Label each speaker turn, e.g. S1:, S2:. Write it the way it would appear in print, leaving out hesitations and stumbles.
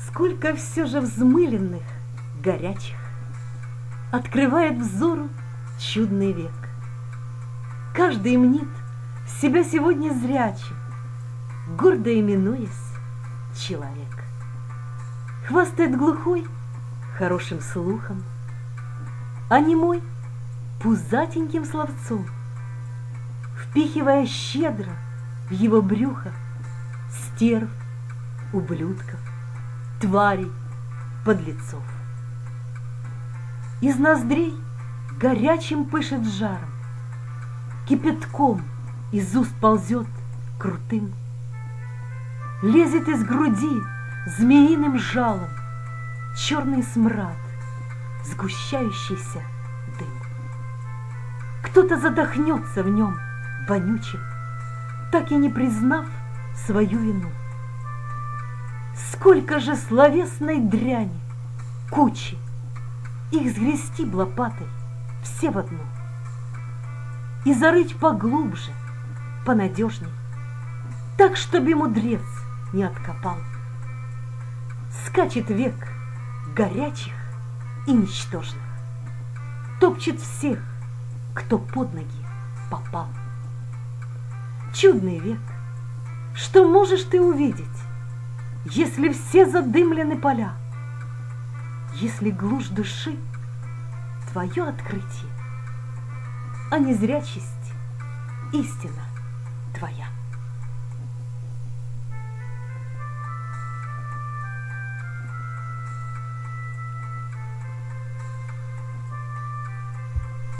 S1: Сколько все же взмыленных, горячих открывает взору чудный век. Каждый мнит себя сегодня зрячим, гордо именуясь человек. Хвастает глухой хорошим слухом, а немой пузатеньким словцом, впихивая щедро в его брюхо стерв, ублюдков, тварей, подлецов. Из ноздрей горячим пышет жаром, кипятком из уст ползет крутым, лезет из груди змеиным жалом черный смрад, сгущающийся дым. Кто-то задохнется в нем вонючим, так и не признав свою вину. Сколько же словесной дряни, кучи, их сгрести б лопатой все в одну и зарыть поглубже, понадежней, так, чтобы мудрец не откопал. Скачет век горячих и ничтожных, топчет всех, кто под ноги попал. Чудный век, что можешь ты увидеть, если все задымлены поля, если глушь души твое открытие, а незрячесть истина твоя.